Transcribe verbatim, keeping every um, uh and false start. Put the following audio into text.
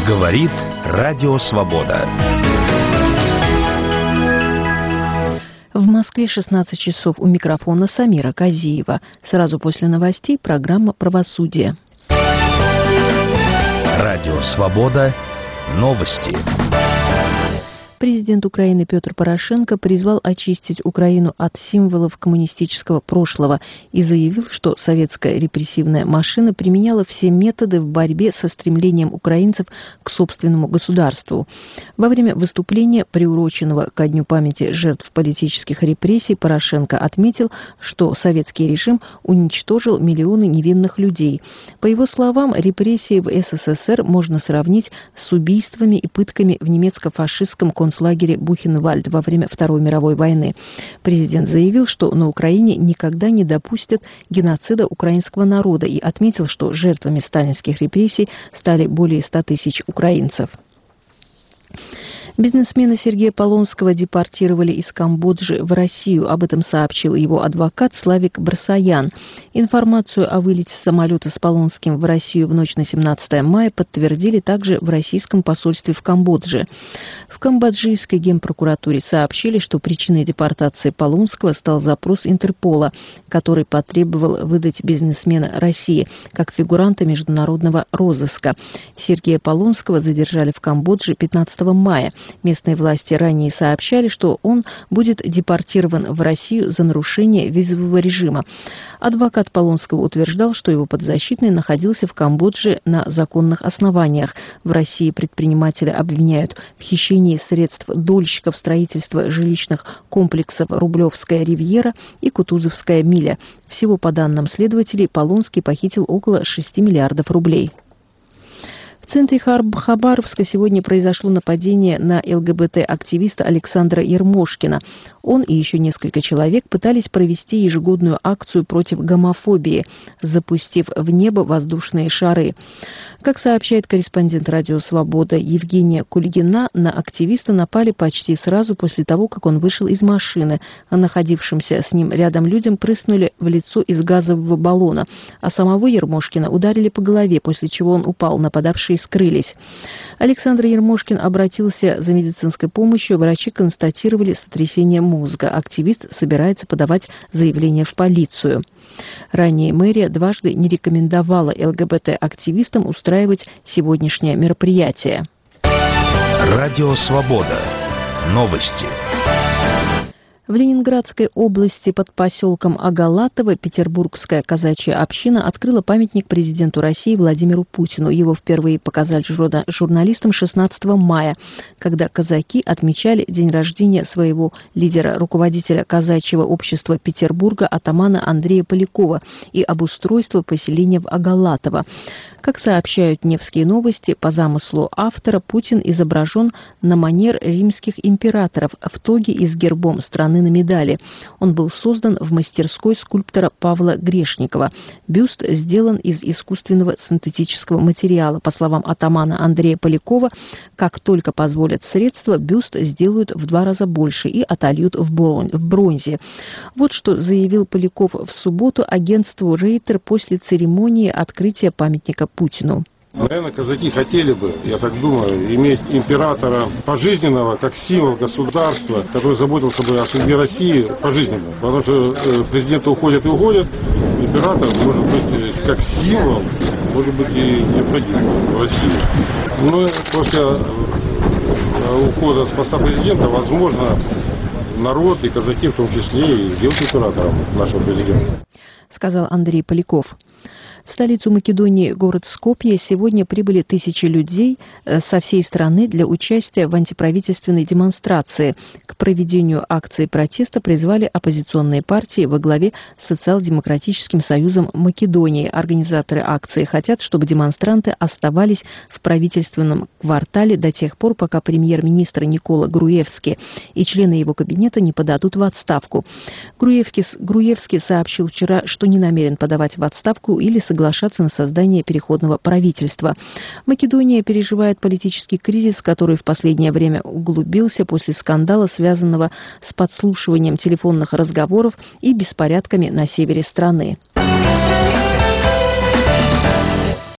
Говорит Радио Свобода. В Москве шестнадцать часов. У микрофона Самира Казиева. Сразу после новостей программа «Правосудие». Радио Свобода. Новости. Президент Украины Петр Порошенко призвал очистить Украину от символов коммунистического прошлого и заявил, что советская репрессивная машина применяла все методы в борьбе со стремлением украинцев к собственному государству. Во время выступления, приуроченного ко Дню памяти жертв политических репрессий, Порошенко отметил, что советский режим уничтожил миллионы невинных людей. По его словам, репрессии в СССР можно сравнить с убийствами и пытками в немецко-фашистском концлагере концлагере Бухенвальд во время Второй мировой войны. Президент заявил, что на Украине никогда не допустят геноцида украинского народа и отметил, что жертвами сталинских репрессий стали более ста тысяч украинцев. Бизнесмена Сергея Полонского депортировали из Камбоджи в Россию. Об этом сообщил его адвокат Славик Барсаян. Информацию о вылете самолета с Полонским в Россию в ночь на семнадцатое мая подтвердили также в российском посольстве в Камбодже. В камбоджийской генпрокуратуре сообщили, что причиной депортации Полонского стал запрос Интерпола, который потребовал выдать бизнесмена России как фигуранта международного розыска. Сергея Полонского задержали в Камбодже пятнадцатого мая. Местные власти ранее сообщали, что он будет депортирован в Россию за нарушение визового режима. Адвокат Полонского утверждал, что его подзащитный находился в Камбодже на законных основаниях. В России предпринимателя обвиняют в хищении средств дольщиков строительства жилищных комплексов «Рублевская ривьера» и «Кутузовская миля». Всего, по данным следователей, Полонский похитил около шести миллиардов рублей. В центре Хабаровска сегодня произошло нападение на ЛГБТ-активиста Александра Ермошкина. Он и еще несколько человек пытались провести ежегодную акцию против гомофобии, запустив в небо воздушные шары. Как сообщает корреспондент «Радио Свобода» Евгения Кульгина, на активиста напали почти сразу после того, как он вышел из машины, а находившимся с ним рядом людям прыснули в лицо из газового баллона, а самого Ермошкина ударили по голове, после чего он упал, нападавшие скрылись. Александр Ермошкин обратился за медицинской помощью, врачи констатировали сотрясение мозга. Активист собирается подавать заявление в полицию. Ранее мэрия дважды не рекомендовала ЛГБТ-активистам устраивать сегодняшнее мероприятие. Радио Свобода. Новости. В Ленинградской области под поселком Агалатово петербургская казачья община открыла памятник президенту России Владимиру Путину. Его впервые показали журналистам шестнадцатого мая, когда казаки отмечали день рождения своего лидера, руководителя казачьего общества Петербурга, атамана Андрея Полякова, и обустройство поселения в Агалатово. Как сообщают Невские новости, по замыслу автора Путин изображен на манер римских императоров в тоге и с гербом страны на медали. Он был создан в мастерской скульптора Павла Грешникова. Бюст сделан из искусственного синтетического материала. По словам атамана Андрея Полякова, как только позволят средства, бюст сделают в два раза больше и отольют в бронзе. Вот что заявил Поляков в субботу агентству Рейтер после церемонии открытия памятника Путину. Наверное, казаки хотели бы, я так думаю, иметь императора пожизненного, как символ государства, который заботился бы о судьбе России пожизненно. Потому что э, президенты уходят и уходят, император может быть как символ, может быть и необходим в России. Но после э, ухода с поста президента, возможно, народ и казаки в том числе и сделают императором нашего президента. Сказал Андрей Поляков. В столицу Македонии, город Скопье, сегодня прибыли тысячи людей со всей страны для участия в антиправительственной демонстрации. К проведению акции протеста призвали оппозиционные партии во главе с Социал-демократическим союзом Македонии. Организаторы акции хотят, чтобы демонстранты оставались в правительственном квартале до тех пор, пока премьер-министр Никола Груевский и члены его кабинета не подадут в отставку. Груевский, Груевский сообщил вчера, что не намерен подавать в отставку или согласиться соглашаться на создание переходного правительства. Македония переживает политический кризис, который в последнее время углубился после скандала, связанного с подслушиванием телефонных разговоров и беспорядками на севере страны.